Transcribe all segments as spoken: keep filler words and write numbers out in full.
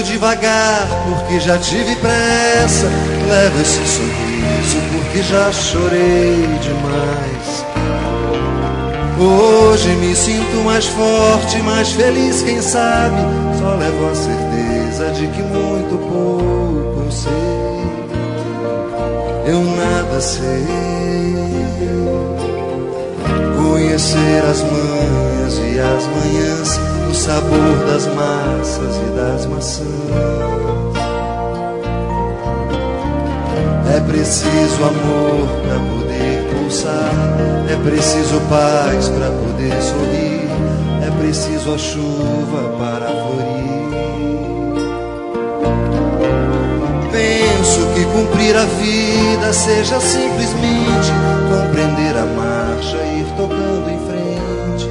devagar porque já tive pressa, levo esse sorriso porque já chorei demais. Hoje me sinto mais forte, mais feliz, quem sabe, só levo a certeza de que muito pouco eu sei. Eu nada sei. Conhecer as manhas e as manhãs, o sabor das massas e das maçãs. É preciso amor pra poder pulsar, é preciso paz pra poder sorrir, é preciso a chuva para florir. Penso que cumprir a vida seja simplesmente compreender a marcha e ir tocando em frente.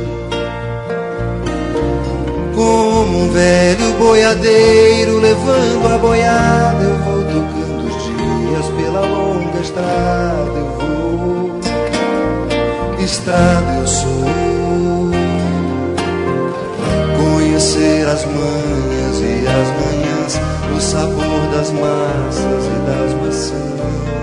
Como um velho boiadeiro levando a boiada, eu vou tocando os dias pela longa estrada. Eu vou, estrada eu sou. Conhecer as manhas e as manhãs, o sabor das massas e das maçãs.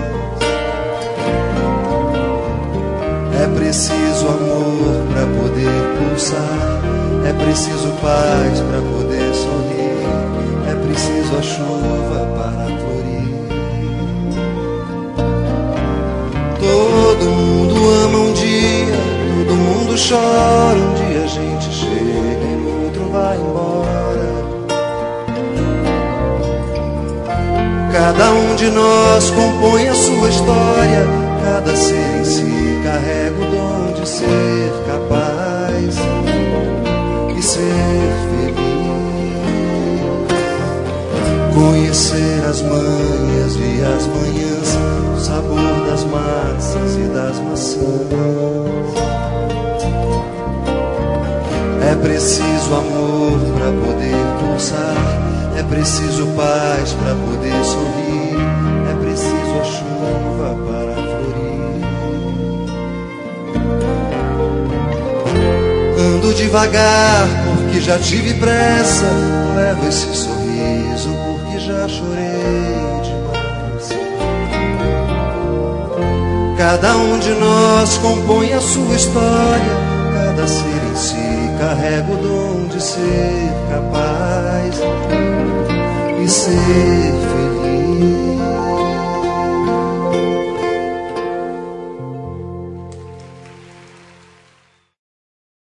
É preciso amor pra poder pulsar, é preciso paz pra poder sorrir, é preciso a chuva para florir. Todo mundo ama um dia, todo mundo chora, um dia a gente chega e no outro vai embora. Cada um de nós compõe a sua história, cada ser em si carrega o dom de ser capaz e ser feliz. Conhecer as manhas e as manhãs, o sabor das massas e das maçãs. É preciso amor pra poder pulsar, é preciso paz pra poder sorrir, é preciso a chuva para florir. Ando devagar porque já tive pressa, levo esse sorriso porque já chorei demais. Cada um de nós compõe a sua história, cada ser em si carrega o dom de ser capaz e ser